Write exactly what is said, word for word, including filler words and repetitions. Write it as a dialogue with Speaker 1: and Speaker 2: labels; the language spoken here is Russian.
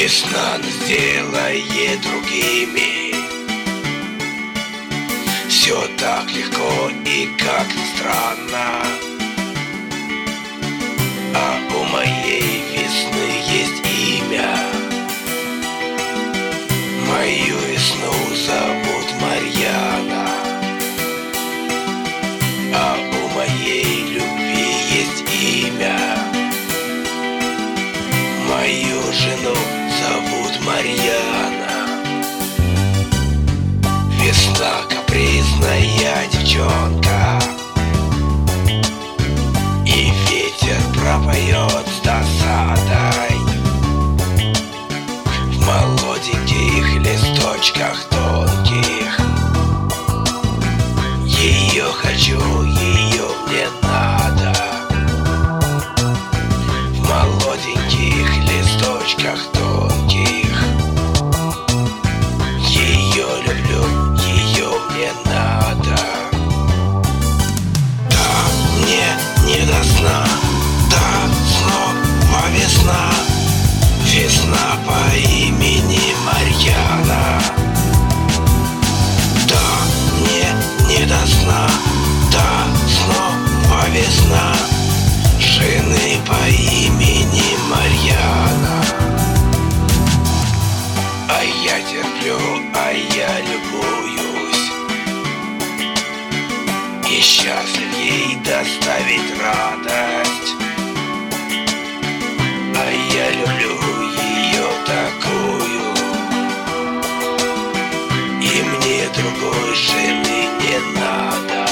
Speaker 1: Весна нас делает другими. Все так легко и как ни странно. А у моей весны есть имя. Мою весну зовут Марьяна. А у моей любви есть имя. Мою жену зовут Марьяна. Весна капризная девчонка, и ветер пропоет с досадой. В молоденьких листочках тонких ее хочу, ее мне надо. В молоденьких листочках тонких ее люблю, ее мне надо. Да, мне не до сна, да, снова весна. Весна по имени Марьяна. Да, мне не до сна, да, снова весна. Жены по имени Марьяна. А я терплю, а я любуюсь, и счастлив ей доставить радость. А я люблю ее такую, и мне другой жены не надо.